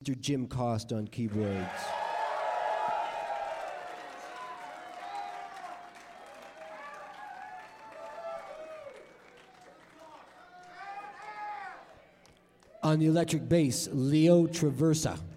Mr. Jim Cost on keyboards. On the electric bass, Leo Traversa.